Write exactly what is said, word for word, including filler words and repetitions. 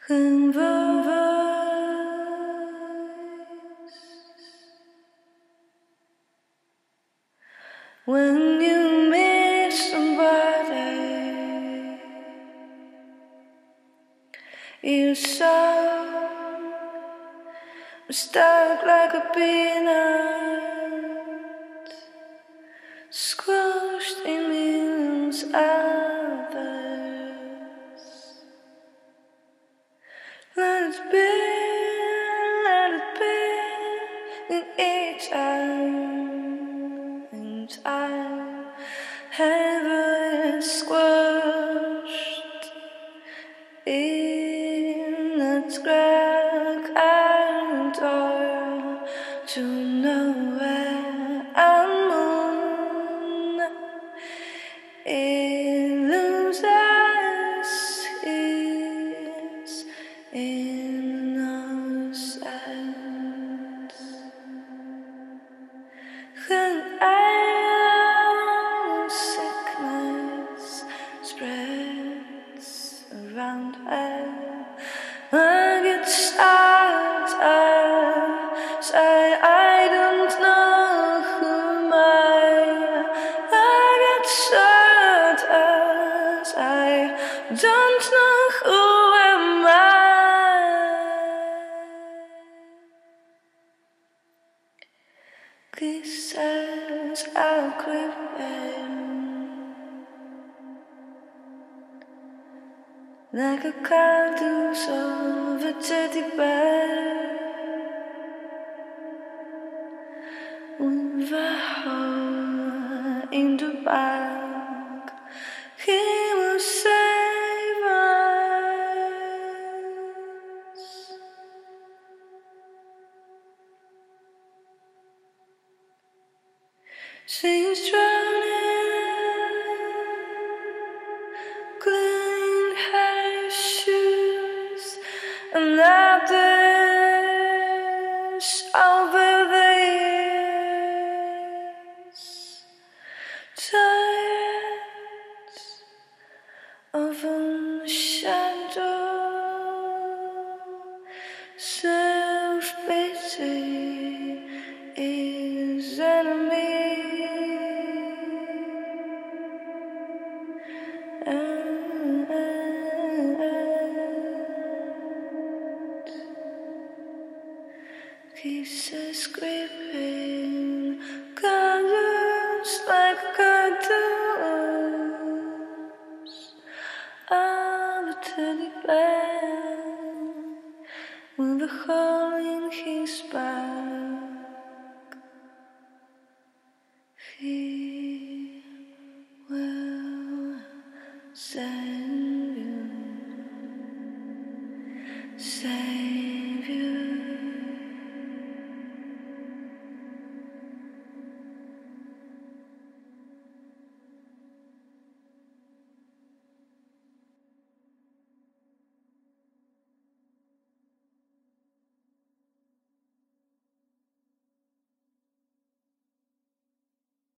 converse when you meet somebody you saw stuck like a peanut, squashed in millions of others. Let it be, let it be, in each time, in time, heaven squashed in its crack and door to nowhere and moon. It loses its innocence. When our sickness spreads around her, I get sad, I say I don't know who am I. I get sad as I don't know who am I. Kisses are creeping like a cartoons of a teddy bear with a hole in the back. He will save us. She's drowning, cleaning her shoes and others over the years, tired of a shadow, self-pity is enemy. Kisses creeping, colors like cartoons of a teddy bear with a hole in his back. He will send you, say